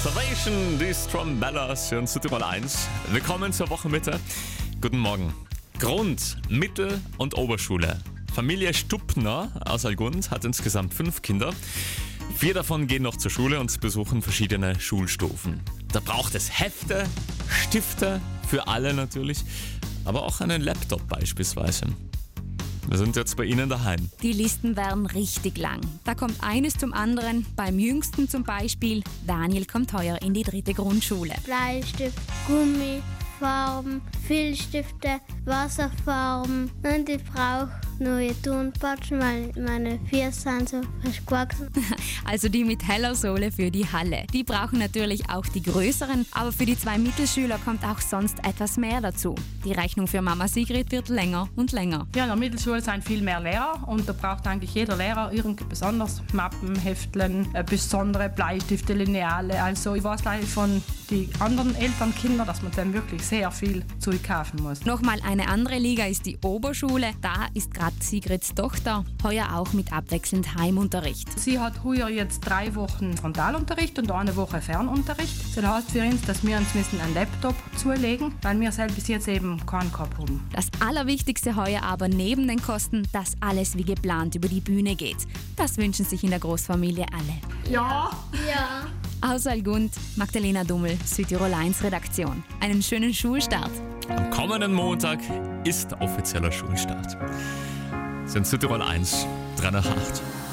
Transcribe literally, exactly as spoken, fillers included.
Salvation, die Strumbellas hier in Südtirol eins. Willkommen zur Wochenmitte. Guten Morgen. Grund-, Mittel- und Oberschule. Familie Stubner aus Algund hat insgesamt fünf Kinder. Vier davon gehen noch zur Schule und besuchen verschiedene Schulstufen. Da braucht es Hefte, Stifte, für alle natürlich, aber auch einen Laptop beispielsweise. Wir sind jetzt bei Ihnen daheim. Die Listen werden richtig lang. Da kommt eines zum anderen. Beim Jüngsten zum Beispiel, Daniel kommt heuer in die dritte Grundschule. Bleistift, Gummi, Farben, Filzstifte, Wasserfarben und ich brauche neue Turnpatschen, weil meine Füße sind so frisch gewachsen. Also die mit heller Sohle für die Halle. Die brauchen natürlich auch die größeren, aber für die zwei Mittelschüler kommt auch sonst etwas mehr dazu. Die Rechnung für Mama Sigrid wird länger und länger. Ja, in der Mittelschule sind viel mehr Lehrer und da braucht eigentlich jeder Lehrer irgendwie besonders Mappen, Heftlen, äh, besondere Bleistifte, Lineale. Also ich weiß leider von den anderen Elternkindern, dass man dann wirklich sehr viel Zeug kaufen muss. Nochmal eine andere Liga ist die Oberschule. Da ist gerade Sigrids Tochter, heuer auch mit abwechselnd Heimunterricht. Sie hat heuer jetzt drei Wochen Frontalunterricht und eine Woche Fernunterricht. Das heißt für uns, dass wir uns müssen einen Laptop zulegen, weil wir selbst bis jetzt eben keinen gehabt haben. Das Allerwichtigste heuer aber neben den Kosten, dass alles wie geplant über die Bühne geht. Das wünschen sich in der Großfamilie alle. Ja! Ja. Aus Algund, Magdalena Dummel, Südtirol eins Redaktion. Einen schönen Schulstart. Am kommenden Montag ist offizieller Schulstart. Sind Südtirol eins, drei nach acht.